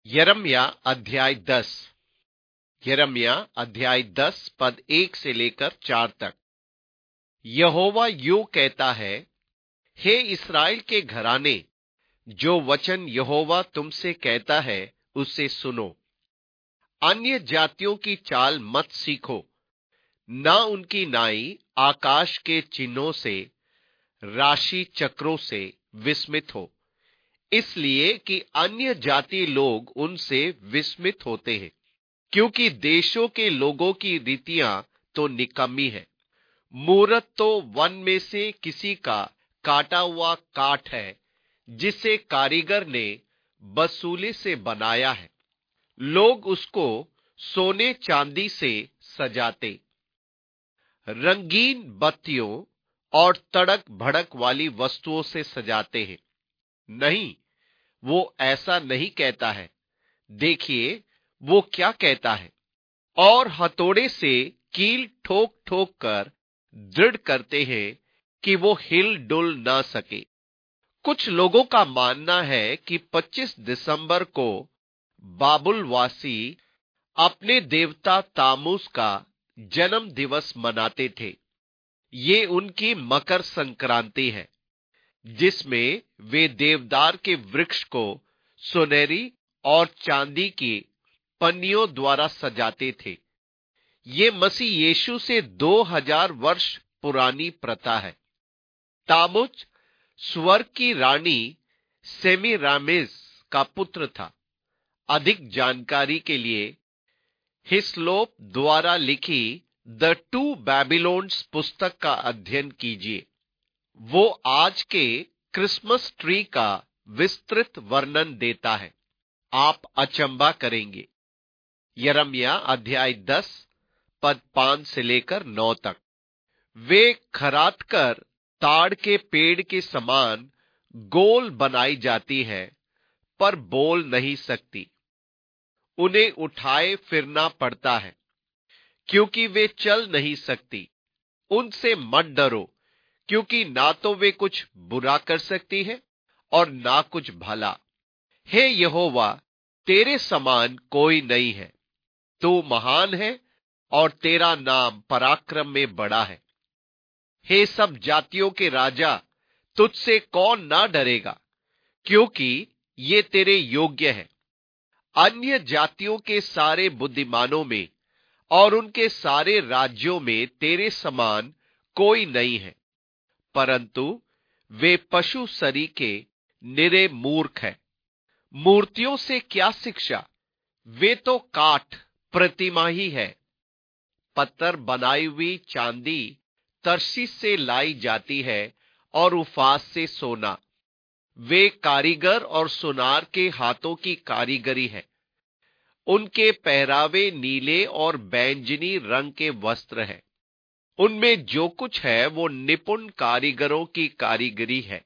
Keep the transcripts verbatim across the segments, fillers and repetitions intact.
यिर्मयाह अध्याय दस। यिर्मयाह अध्याय दस पद एक से लेकर चार तक। यहोवा यूं कहता है, हे इस्राएल के घराने, जो वचन यहोवा तुमसे कहता है उसे सुनो। अन्य जातियों की चाल मत सीखो, ना उनकी नाई आकाश के चिन्हों से, राशि चक्रों से विस्मित हो, इसलिए कि अन्य जाति लोग उनसे विस्मित होते हैं, क्योंकि देशों के लोगों की रीतियां तो निकम्मी है। मूरत तो वन में से किसी का काटा हुआ काठ है, जिसे कारीगर ने बसूली से बनाया है। लोग उसको सोने चांदी से सजाते, रंगीन बत्तियों और तड़क भड़क वाली वस्तुओं से सजाते हैं। नहीं, वो ऐसा नहीं कहता है। देखिए, वो क्या कहता है, और हथौड़े से कील ठोक ठोक कर दृढ़ करते हैं कि वो हिल डुल ना सके। कुछ लोगों का मानना है कि पच्चीस दिसंबर को बाबुलवासी अपने देवता तामूस का जन्म दिवस मनाते थे। ये उनकी मकर संक्रांति है, जिसमें वे देवदार के वृक्ष को सुनहरी और चांदी की पन्नियों द्वारा सजाते थे। ये मसीह यीशु से दो हजार वर्ष पुरानी प्रथा है। तामुज स्वर्ग की रानी सेमीरामिस का पुत्र था। अधिक जानकारी के लिए हिस्लोप द्वारा लिखी द टू बैबिलोन्स पुस्तक का अध्ययन कीजिए। वो आज के क्रिसमस ट्री का विस्तृत वर्णन देता है। आप अचंभा करेंगे। यिर्मयाह अध्याय दस पद पांच से लेकर नौ तक। वे खरात कर ताड़ के पेड़ के समान गोल बनाई जाती है, पर बोल नहीं सकती। उन्हें उठाए फिरना पड़ता है, क्योंकि वे चल नहीं सकती। उनसे मत डरो, क्योंकि ना तो वे कुछ बुरा कर सकती है और ना कुछ भला। हे यहोवा, तेरे समान कोई नहीं है। तू महान है और तेरा नाम पराक्रम में बड़ा है। हे सब जातियों के राजा, तुझसे कौन ना डरेगा, क्योंकि ये तेरे योग्य है। अन्य जातियों के सारे बुद्धिमानों में और उनके सारे राज्यों में तेरे समान कोई नहीं है, परंतु वे पशु सरीखे निरे मूर्ख है। मूर्तियों से क्या शिक्षा, वे तो काठ प्रतिमा ही है। पत्थर बनाई हुई चांदी तरशीश से लाई जाती है और उफास से सोना। वे कारीगर और सुनार के हाथों की कारीगरी है। उनके पहरावे नीले और बैंजनी रंग के वस्त्र है। उनमें जो कुछ है वो निपुण कारीगरों की कारीगरी है।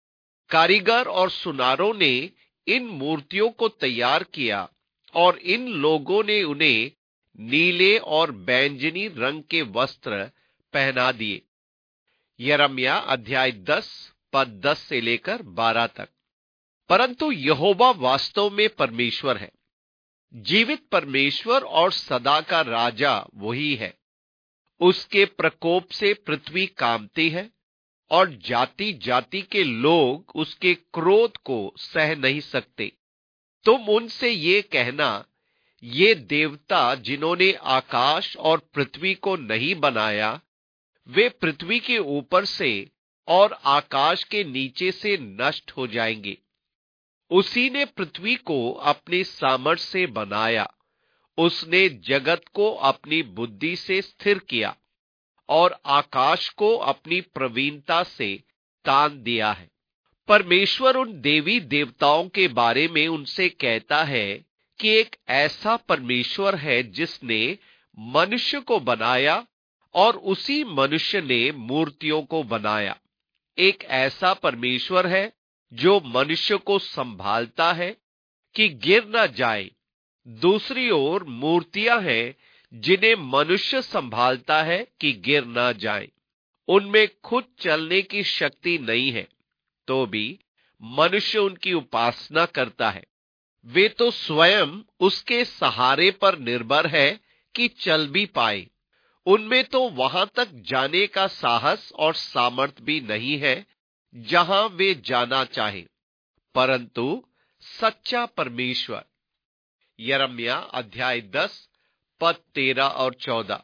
कारीगर और सुनारों ने इन मूर्तियों को तैयार किया और इन लोगों ने उन्हें नीले और बैंजनी रंग के वस्त्र पहना दिए। यिर्मयाह अध्याय दस पद दस से लेकर बारह तक। परंतु यहोवा वास्तव में परमेश्वर है, जीवित परमेश्वर और सदा का राजा वही है। उसके प्रकोप से पृथ्वी कांपती है और जाति जाति के लोग उसके क्रोध को सह नहीं सकते। तुम उनसे ये कहना, ये देवता जिन्होंने आकाश और पृथ्वी को नहीं बनाया, वे पृथ्वी के ऊपर से और आकाश के नीचे से नष्ट हो जाएंगे। उसी ने पृथ्वी को अपनी सामर्थ से बनाया। उसने जगत को अपनी बुद्धि से स्थिर किया और आकाश को अपनी प्रवीणता से तान दिया है। परमेश्वर उन देवी देवताओं के बारे में उनसे कहता है कि एक ऐसा परमेश्वर है जिसने मनुष्य को बनाया और उसी मनुष्य ने मूर्तियों को बनाया। एक ऐसा परमेश्वर है जो मनुष्य को संभालता है कि गिर न जाए। दूसरी ओर मूर्तियां हैं जिन्हें मनुष्य संभालता है कि गिर न जाए। उनमें खुद चलने की शक्ति नहीं है, तो भी मनुष्य उनकी उपासना करता है। वे तो स्वयं उसके सहारे पर निर्भर है कि चल भी पाए। उनमें तो वहां तक जाने का साहस और सामर्थ भी नहीं है जहां वे जाना चाहे, परंतु सच्चा परमेश्वर। यिर्मयाह अध्याय दस पद तेरह और चौदह।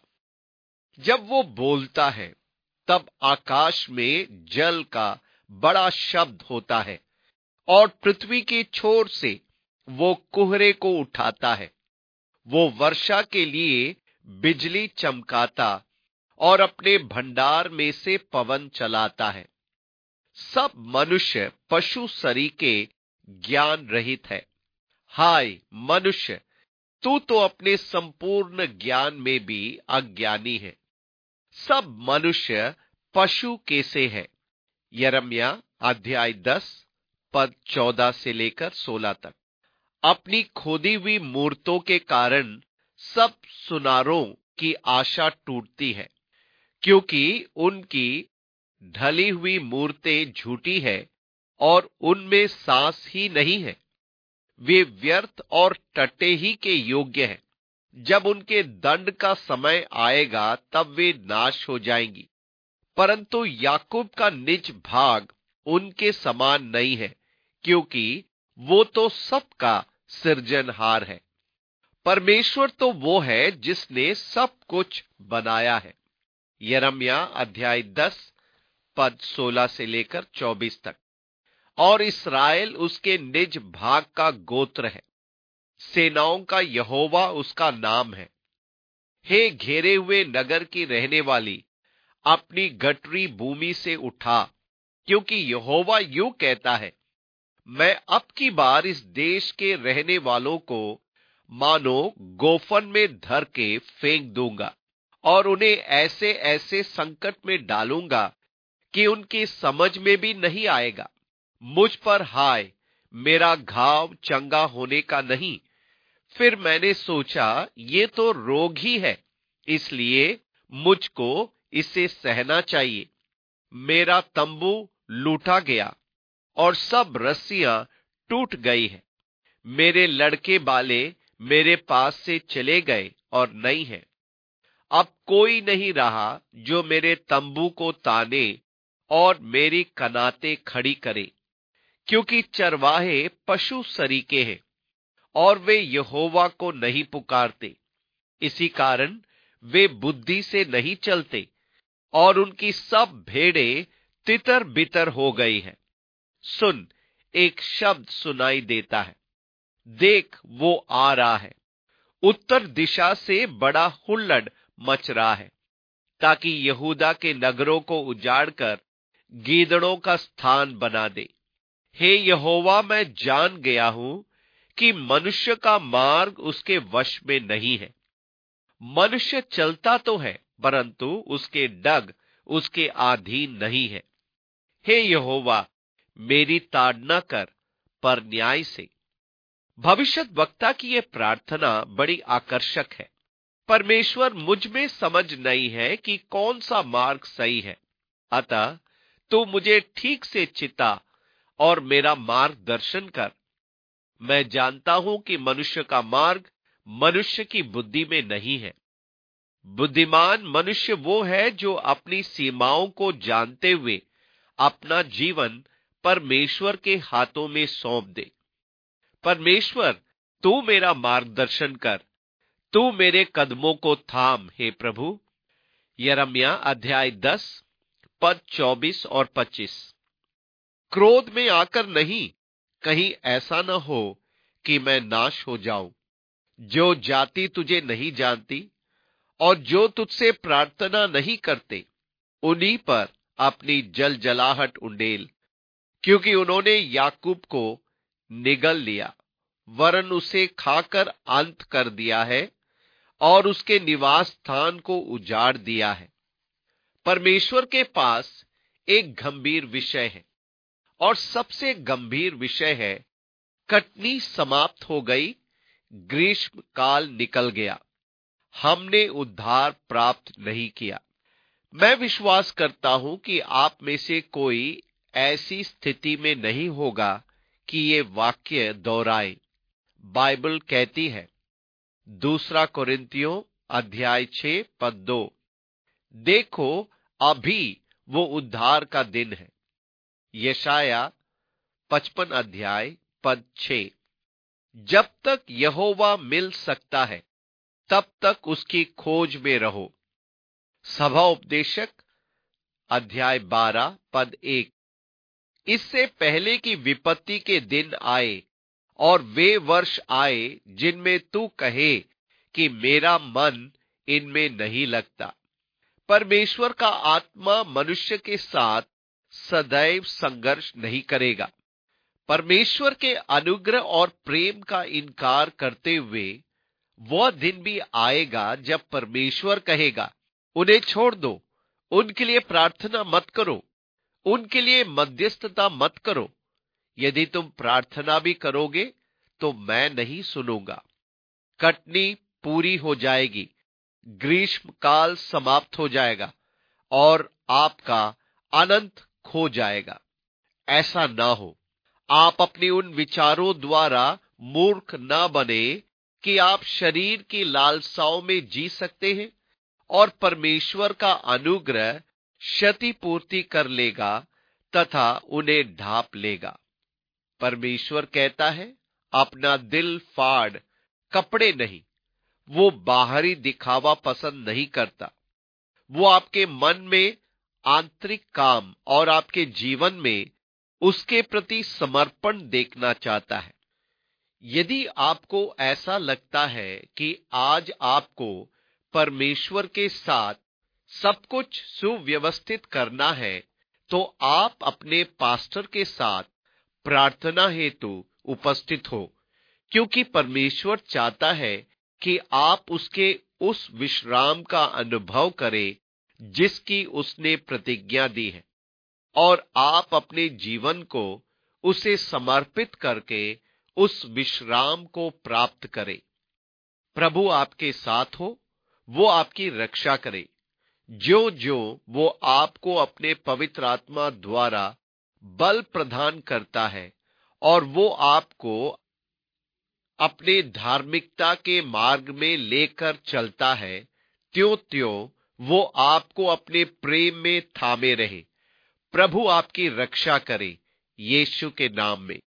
जब वो बोलता है तब आकाश में जल का बड़ा शब्द होता है और पृथ्वी के छोर से वो कुहरे को उठाता है। वो वर्षा के लिए बिजली चमकाता और अपने भंडार में से पवन चलाता है। सब मनुष्य पशु सरीखे ज्ञान रहित है। हाय मनुष्य, तू तो अपने संपूर्ण ज्ञान में भी अज्ञानी है। सब मनुष्य पशु के से है। यिर्मयाह अध्याय दस पद चौदह से लेकर सोलह तक। अपनी खोदी हुई मूर्तों के कारण सब सुनारों की आशा टूटती है, क्योंकि उनकी ढली हुई मूर्तें झूठी है और उनमें सांस ही नहीं है। वे व्यर्थ और टट्टे ही के योग्य हैं। जब उनके दंड का समय आएगा तब वे नाश हो जाएंगी, परंतु याकूब का निज भाग उनके समान नहीं है, क्योंकि वो तो सबका सृजनहार है। परमेश्वर तो वो है जिसने सब कुछ बनाया है। यिर्मयाह अध्याय दस पद सोलह से लेकर चौबीस तक। और इस्राएल उसके निज भाग का गोत्र है, सेनाओं का यहोवा उसका नाम है। हे घेरे हुए नगर की रहने वाली, अपनी गठरी भूमि से उठा, क्योंकि यहोवा यूं कहता है, मैं अब की बार इस देश के रहने वालों को मानो गोफन में धर के फेंक दूंगा और उन्हें ऐसे ऐसे संकट में डालूंगा कि उनकी समझ में भी नहीं आएगा। मुझ पर हाय, मेरा घाव चंगा होने का नहीं। फिर मैंने सोचा, ये तो रोग ही है, इसलिए मुझको इसे सहना चाहिए। मेरा तंबू लूटा गया और सब रस्सियां टूट गई है। मेरे लड़के बाले मेरे पास से चले गए और नहीं है। अब कोई नहीं रहा जो मेरे तंबू को ताने और मेरी कनाते खड़ी करे, क्योंकि चरवाहे पशु सरीखे हैं और वे यहोवा को नहीं पुकारते। इसी कारण वे बुद्धि से नहीं चलते और उनकी सब भेड़ें तितर बितर हो गई है। सुन, एक शब्द सुनाई देता है, देख वो आ रहा है। उत्तर दिशा से बड़ा हुल्लड़ मच रहा है, ताकि यहूदा के नगरों को उजाड़कर गीदड़ों का स्थान बना दे। हे यहोवा, मैं जान गया हूं कि मनुष्य का मार्ग उसके वश में नहीं है। मनुष्य चलता तो है, परंतु उसके डग उसके अधीन नहीं है। हे यहोवा, मेरी ताड़ना कर पर न्याय से। भविष्यत वक्ता की यह प्रार्थना बड़ी आकर्षक है। परमेश्वर, मुझ में समझ नहीं है कि कौन सा मार्ग सही है, अतः तू मुझे ठीक से चिता और मेरा मार्गदर्शन कर। मैं जानता हूं कि मनुष्य का मार्ग मनुष्य की बुद्धि में नहीं है। बुद्धिमान मनुष्य वो है जो अपनी सीमाओं को जानते हुए अपना जीवन परमेश्वर के हाथों में सौंप दे। परमेश्वर, तू मेरा मार्गदर्शन कर, तू मेरे कदमों को थाम, हे प्रभु। यिर्मयाह अध्याय दस पद चौबीस और पच्चीस। क्रोध में आकर नहीं, कहीं ऐसा न हो कि मैं नाश हो जाऊं। जो जाति तुझे नहीं जानती और जो तुझसे प्रार्थना नहीं करते, उन्हीं पर अपनी जल जलाहट उंडेल, क्योंकि उन्होंने याकूब को निगल लिया, वरन उसे खाकर अंत कर दिया है और उसके निवास स्थान को उजाड़ दिया है। परमेश्वर के पास एक गंभीर विषय है और सबसे गंभीर विषय है, कटनी समाप्त हो गई, ग्रीष्म काल निकल गया, हमने उद्धार प्राप्त नहीं किया। मैं विश्वास करता हूं कि आप में से कोई ऐसी स्थिति में नहीं होगा कि ये वाक्य दोहराए। बाइबल कहती है। दूसरा कोरिन्थियों अध्याय छह पद दो, देखो अभी वो उद्धार का दिन है। यशाया पचपन अध्याय पद छह, जब तक यहोवा मिल सकता है तब तक उसकी खोज में रहो। सभा उपदेशक अध्याय बारह पद एक, इससे पहले कि विपत्ति के दिन आए और वे वर्ष आए जिनमें तू कहे कि मेरा मन इनमें नहीं लगता। परमेश्वर का आत्मा मनुष्य के साथ सदैव संघर्ष नहीं करेगा। परमेश्वर के अनुग्रह और प्रेम का इनकार करते हुए वह दिन भी आएगा जब परमेश्वर कहेगा, उन्हें छोड़ दो, उनके लिए प्रार्थना मत करो, उनके लिए मध्यस्थता मत करो। यदि तुम प्रार्थना भी करोगे तो मैं नहीं सुनूंगा। कटनी पूरी हो जाएगी, ग्रीष्म काल समाप्त हो जाएगा और आपका अनंत खो जाएगा। ऐसा ना हो। आप अपने उन विचारों द्वारा मूर्ख ना बने कि आप शरीर की लालसाओं में जी सकते हैं और परमेश्वर का अनुग्रह क्षतिपूर्ति कर लेगा तथा उन्हें ढांप लेगा। परमेश्वर कहता है, अपना दिल फाड़, कपड़े नहीं। वो बाहरी दिखावा पसंद नहीं करता। वो आपके मन में आंतरिक काम और आपके जीवन में उसके प्रति समर्पण देखना चाहता है। यदि आपको ऐसा लगता है कि आज आपको परमेश्वर के साथ सब कुछ सुव्यवस्थित करना है, तो आप अपने पास्टर के साथ प्रार्थना हेतु उपस्थित हो, क्योंकि परमेश्वर चाहता है कि आप उसके उस विश्राम का अनुभव करें जिसकी उसने प्रतिज्ञा दी है, और आप अपने जीवन को उसे समर्पित करके उस विश्राम को प्राप्त करें। प्रभु आपके साथ हो, वो आपकी रक्षा करे। जो जो वो आपको अपने पवित्र आत्मा द्वारा बल प्रदान करता है और वो आपको अपने धार्मिकता के मार्ग में लेकर चलता है, त्यों त्यों वो आपको अपने प्रेम में थामे रहे। प्रभु आपकी रक्षा करे, यीशु के नाम में।